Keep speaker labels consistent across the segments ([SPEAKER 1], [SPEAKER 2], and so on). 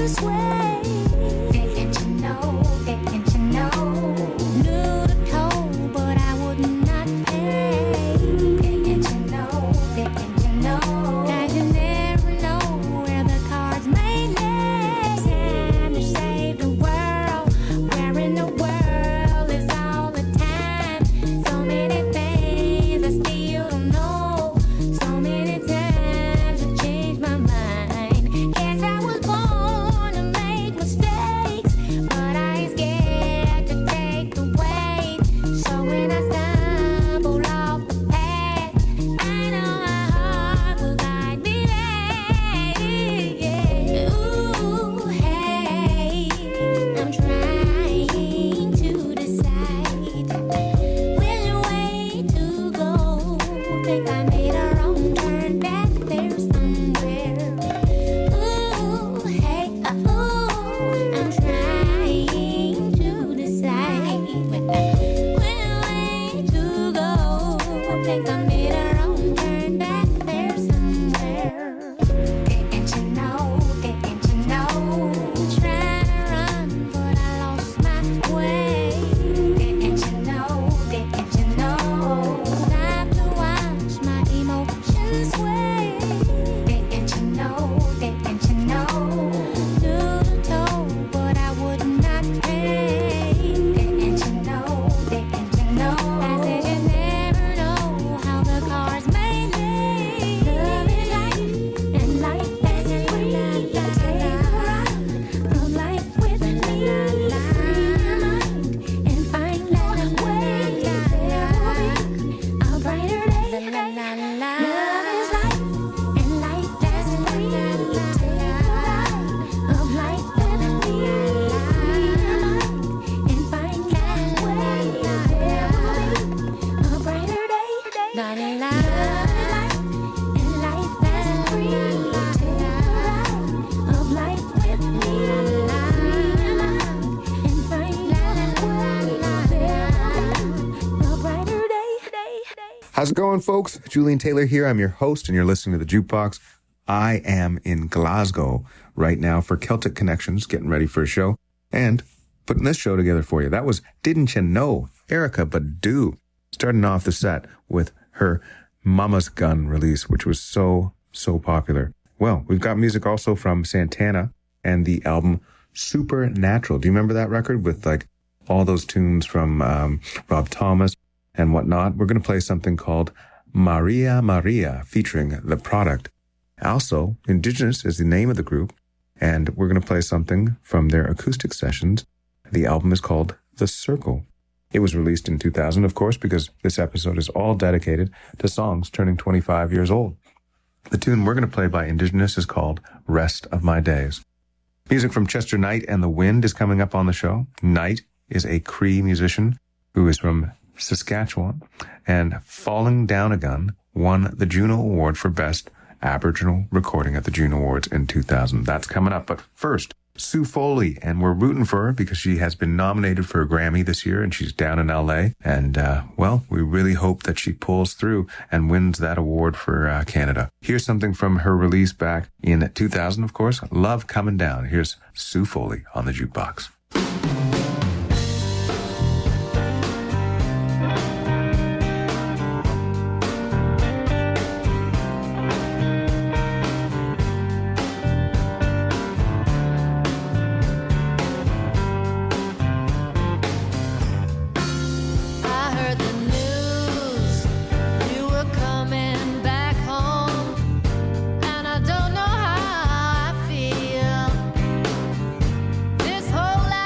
[SPEAKER 1] How's it going, folks? Julian Taylor here. I'm your host, and you're listening to The Jukebox. I am in Glasgow right now for Celtic Connections, getting ready for a show, and putting this show together for you. That was Didn't You Know, Erykah Badu, starting off the set with her Mama's Gun release, which was so popular. Well, we've got music also from Santana and the album Supernatural. Do you remember that record with like all those tunes from Rob Thomas and whatnot? We're going to play something called Maria Maria featuring The Product. Also, Indigenous is the name of the group, and we're going to play something from their acoustic sessions. The album is called The Circle. It was released in 2000, of course, because this episode is all dedicated to songs turning 25 years old. The tune we're going to play by Indigenous is called Rest of My Days. Music from Chester Knight and The Wind is coming up on the show. Knight is a Cree musician who is from Saskatchewan, and Falling Down a Gun won the Juno Award for Best Aboriginal Recording at the Juno Awards in 2000. That's coming up. But first, Sue Foley, and we're rooting for her because she has been nominated for a Grammy this year, and she's down in LA. And, well, we really hope that she pulls through and wins that award for Canada. Here's something from her release back in 2000, of course, Love Coming Down. Here's Sue Foley on the Jukebox.
[SPEAKER 2] Whole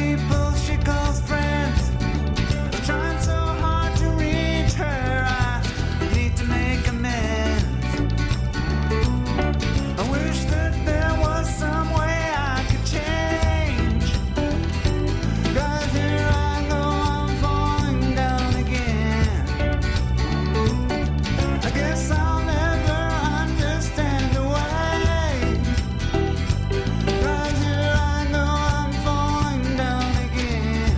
[SPEAKER 2] people she calls friends. I'm trying so hard to reach her. I need to make amends. I wish that there was some way I could change. 'Cause here I go, I'm falling down again. I guess I'll never understand the way. 'Cause here I go, I'm falling down again.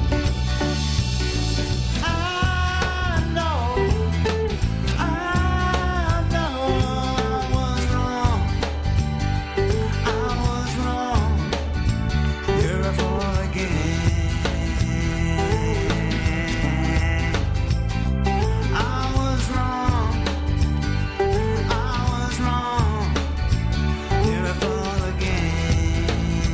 [SPEAKER 2] I know I was wrong. I was wrong. Here I fall again. I was wrong. I was wrong. Here I fall again.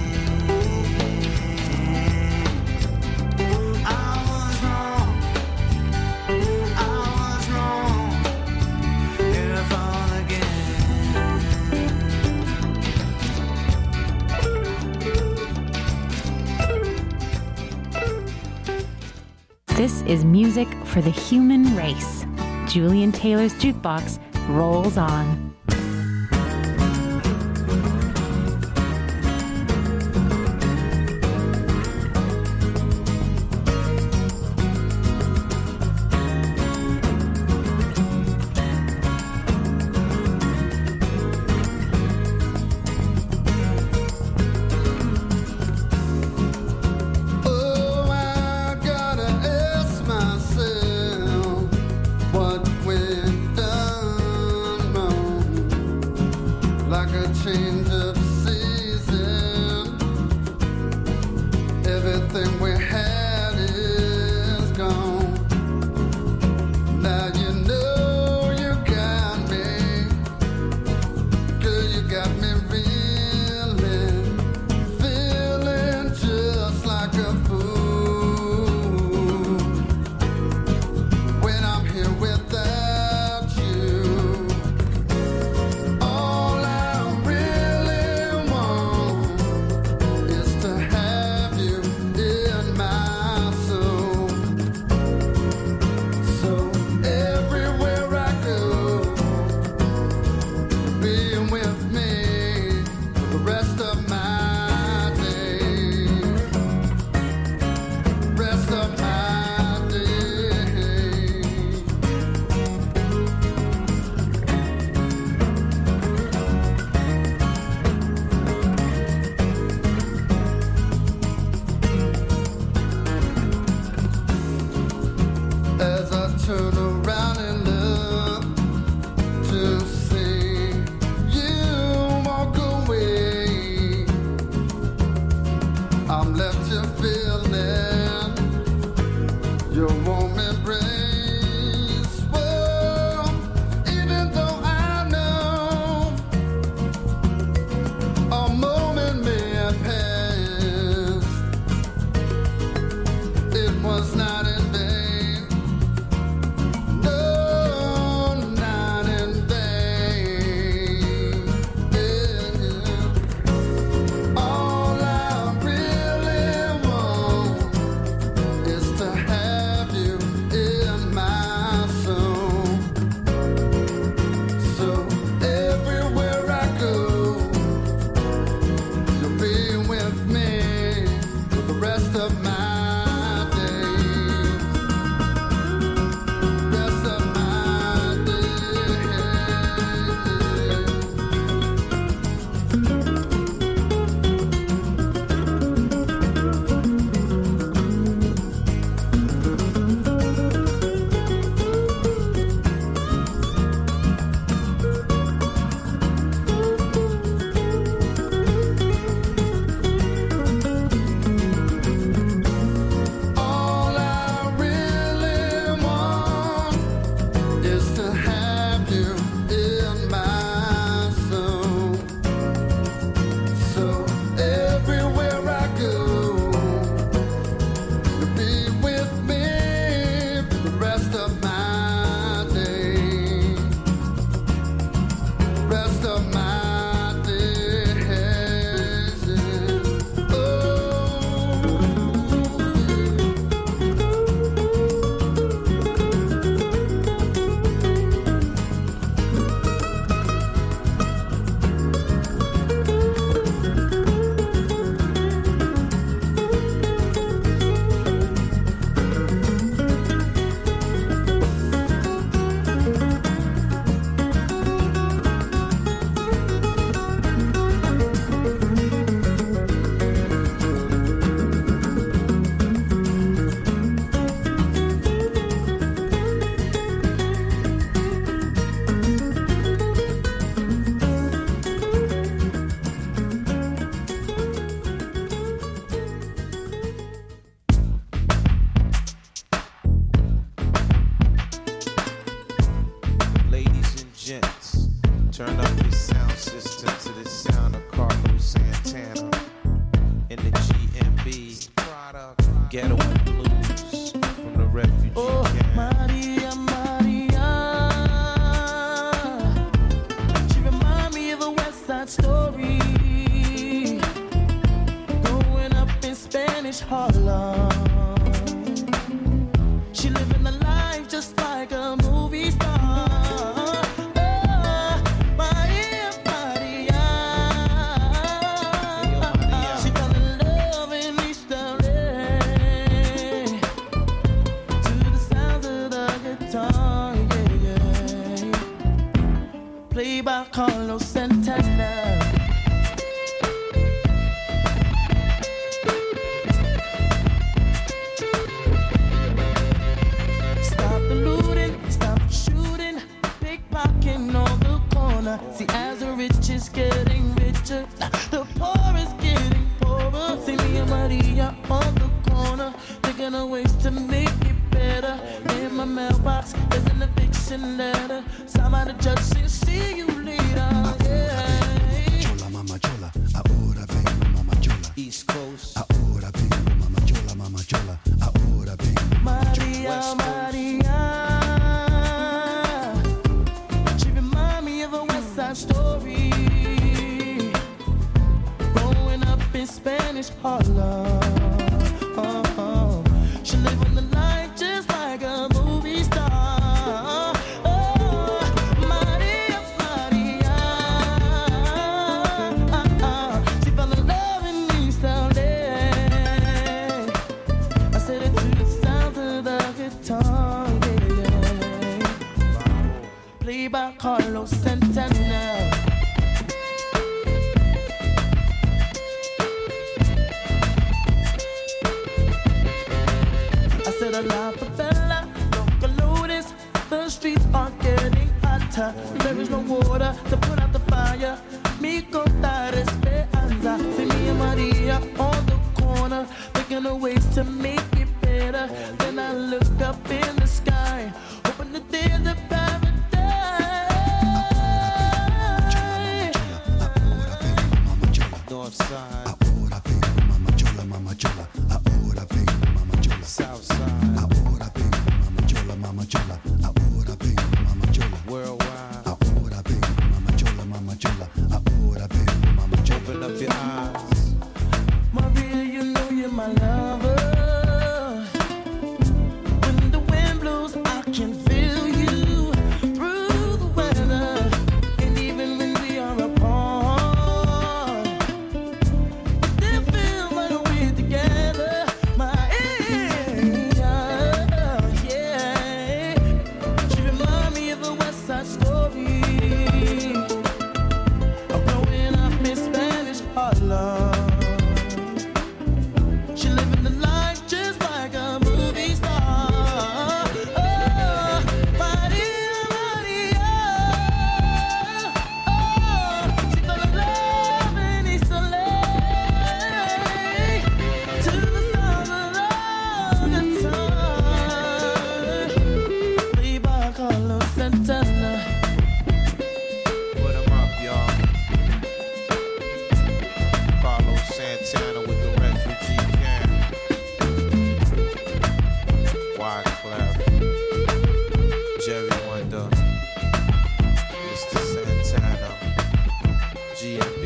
[SPEAKER 2] I was wrong. I was wrong. Here I fall again.
[SPEAKER 3] This is music for the human race. Julian Taylor's Jukebox rolls on.
[SPEAKER 2] Oh, I gotta ask myself what we've done wrong. Like a change of season, everything we had is gone. Now you know you got me, girl, you got me reeling, feeling just like a fool when I'm here without you. All I really want is to have you in my soul. So everywhere I go, being with me for the rest of my days. Rest of my days. As I turn around and look to see you walk away, I'm left here feeling your warm embrace. Well, even though I know a moment may have passed, it was not in vain. No, not in vain. Yeah. All I really want is to have you in my soul. So everywhere I go, you'll be with me for the rest of my days. Rest of my days.
[SPEAKER 4] Ghetto and Blues from the refugee camp.
[SPEAKER 2] Maria, Maria. She remind me of a West Side Story. Growing up in Spanish Harlem. She living the life just like a movie star. Maria, Maria. She fell in love in East LA. To the sounds of the guitar, yeah, yeah. Played by Carlos Santana. Stop the looting, stop the shooting, pickpocketing on the corner. See, as the rich is getting richer, the poor is getting poorer. See me and Maria on the corner, thinking of ways to make it better. In my mailbox, there's an eviction letter. Signed by the judge, saying, see you later. Yeah.
[SPEAKER 5] Chola, mama chola, ahora vengo, mama chola.
[SPEAKER 4] East Coast.
[SPEAKER 5] Ahora vengo, mama chola, mama chola. Ahora vengo, mama chola.
[SPEAKER 2] Maria,
[SPEAKER 4] West Coast.
[SPEAKER 2] Maria. She remind me of a West Side Story. Growing up in Spanish Harlem. She living the life just like a movie star. Maria, Maria. She fell in love in East LA. I said it to the sounds of the guitar, yeah, yeah. Played by Carlos Santana. I said a la favela, local lotus. The streets are getting hotter. There is no water to put out the fire. Mi contar esperanza. See me and Maria on the corner, thinking of ways to make it better. Then I look up in the sky, hoping that there's a paradise.
[SPEAKER 4] North Side.
[SPEAKER 5] Ahora vengo, mama chola, mama chola. Ahora vengo, mama chola.
[SPEAKER 4] South Side.
[SPEAKER 5] Ahora vengo, mama chola, mama chola. Ahora vengo, mama chola.
[SPEAKER 4] Worldwide.
[SPEAKER 5] Ahora vengo, mama chola, mama chola. Ahora vengo, mama chola.
[SPEAKER 4] Open up your eyes.
[SPEAKER 2] Maria, you know you're my lover. When the wind blows, I can feel you through the weather. And even when we are apart, it still feels like we're together. Yeah. She remind me of a West Side Story. Growing up in Spanish Harlem. She living the life just like a movie star. Maria, Maria. She fell in love in East LA. To the sound of the guitar. Played by Carlos Santana.
[SPEAKER 4] Put 'em up, y'all. Carlos Santana with the refugee camp. Wyclef. Jerry Wonder. Mr. Santana. G&B.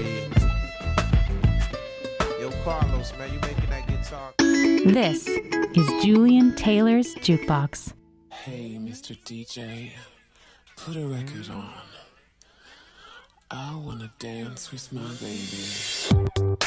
[SPEAKER 4] Yo, Carlos, man, you making that guitar.
[SPEAKER 3] This is Julian Taylor's Jukebox.
[SPEAKER 6] Hey, Mr. DJ, put a record on. I wanna dance with my baby.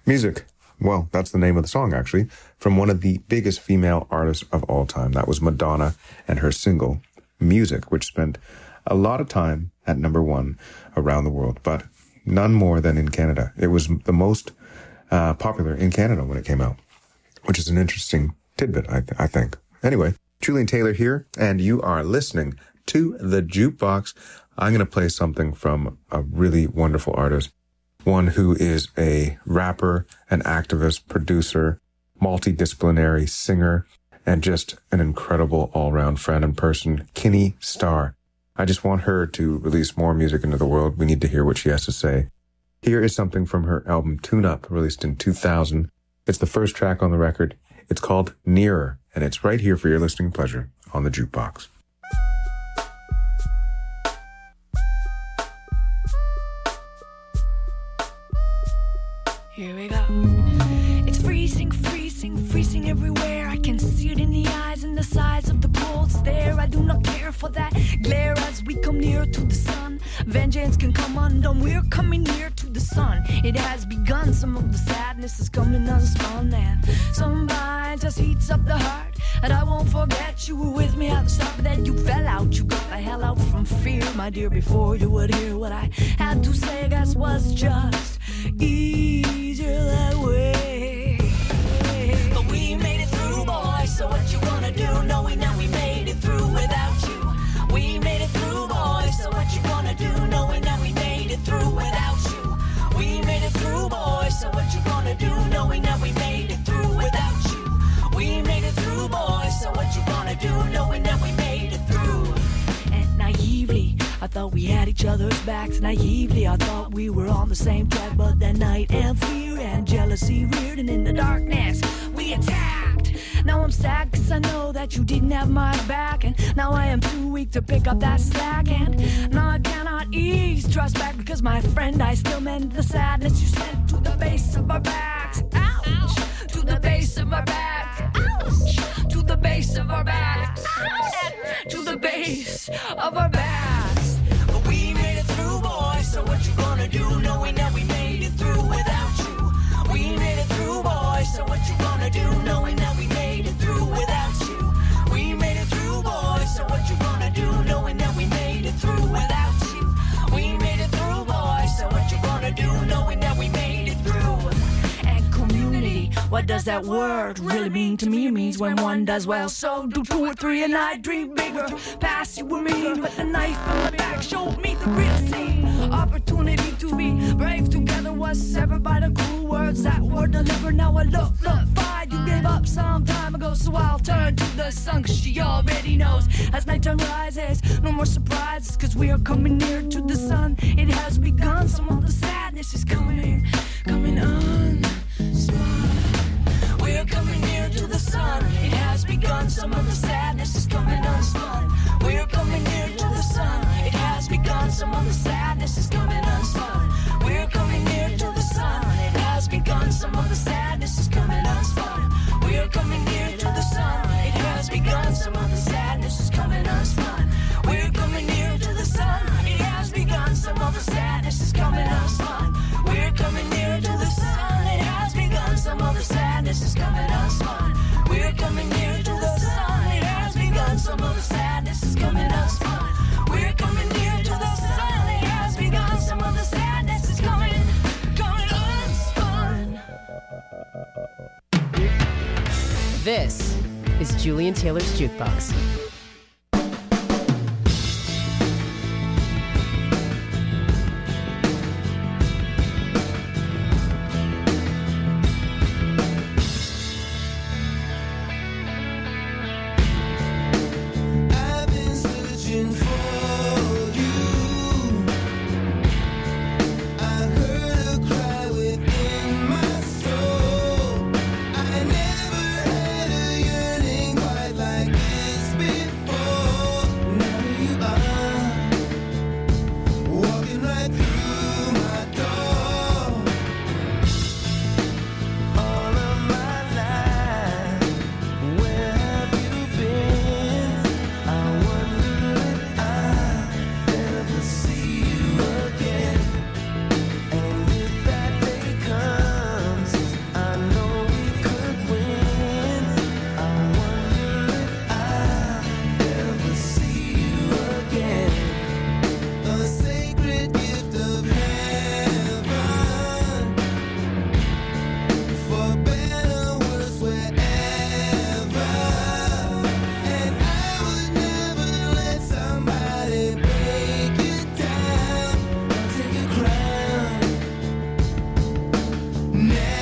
[SPEAKER 1] Music. Well, that's the name of the song, actually, from one of the biggest female artists of all time. That was Madonna and her single, Music, which spent a lot of time at #1 around the world, but none more than in Canada. It was the most popular in Canada when it came out, which is an interesting tidbit, I think. Anyway, Julian Taylor here, and you are listening to The Jukebox. I'm going to play something from a really wonderful artist, one who is a rapper, an activist, producer, multidisciplinary singer, and just an incredible all-round friend and person, Kinney Starr. I just want her to release more music into the world. We need to hear what she has to say. Here is something from her album Tune Up, released in 2000. It's the first track on the record. It's called Nearer, and it's right here for your listening pleasure on The Jukebox.
[SPEAKER 7] Here we go. It's freezing, freezing, freezing everywhere. I can see it in the eyes and the size of the cold stare. I do not care for that glare as we come near to the sun. Vengeance can come undone. We're coming near to the sun. It has begun. Some of the sadness is coming unspun, and somebody just heats up the heart. And I won't forget you were with me at the start, but then you fell out. You got the hell out from fear, my dear. Before you would hear what I had to say, I guess was just easier that way. But we made it through, boy. So what you gonna do, knowing that we made it through without you? We made it through, boy. So what you gonna do, knowing that we made it through without you? We made it through, boy. So what you gonna do, knowing that we made it through without you? We made it through, boy. So what you gonna do, knowing that we made it through? And naively, I thought we had each other's backs. Naively, I thought we were on the same track. But that night and fear and jealousy reared, and in the darkness we attacked. Now I'm sad cause I know that you didn't have my back, and now I am too weak to pick up that slack. And now I cannot ease trust back, because my friend, I still mend the sadness you sent to the base of our backs. Ouch! To the base of our backs. Ouch! To the base of our backs. Ouch! To the base of our backs. But we made it through, boy. So what you gonna do, knowing that we made it through without you? We made it through, boy. So what you gonna do, knowing that we made it through without you? We made it through, boy. So what you gonna do, knowing that we made it through without you? We made it through, boy. So what you gonna do, knowing that we made it through? And community, what does that word really mean to me? It means when one does well, so do 2 or 3, and I dream bigger. Past you were mean, but the knife on my back showed me the real scene. Opportunity to be brave together was severed by the cruel words that were delivered. Now I look fine. You gave up some time ago, so I'll turn to the sun, cause she already knows. As nighttime rises, no more surprises, cause we are coming near to the sun. It has begun. Some of the sadness is coming on. We're coming near to the sun. It has begun. Some of the sadness is coming unspun. We're coming near to the sun. It has begun. Some of the sadness is coming unspun. We're coming near to the sun. It has begun. Some of the sadness is coming unspun. We're coming near to the sun. It has begun. Some of the sadness is coming unspun. We're coming near to the sun. It has begun. Some of the sadness is coming unspun. We're coming near to the sun. It has begun. Some of the sadness is coming unspun. We're coming near to the sun. It has begun. Some of the sadness is coming unspun. We're coming near to the sun. It has begun. Some of the sadness is coming unspun.
[SPEAKER 8] This is Julian Taylor's Jukebox.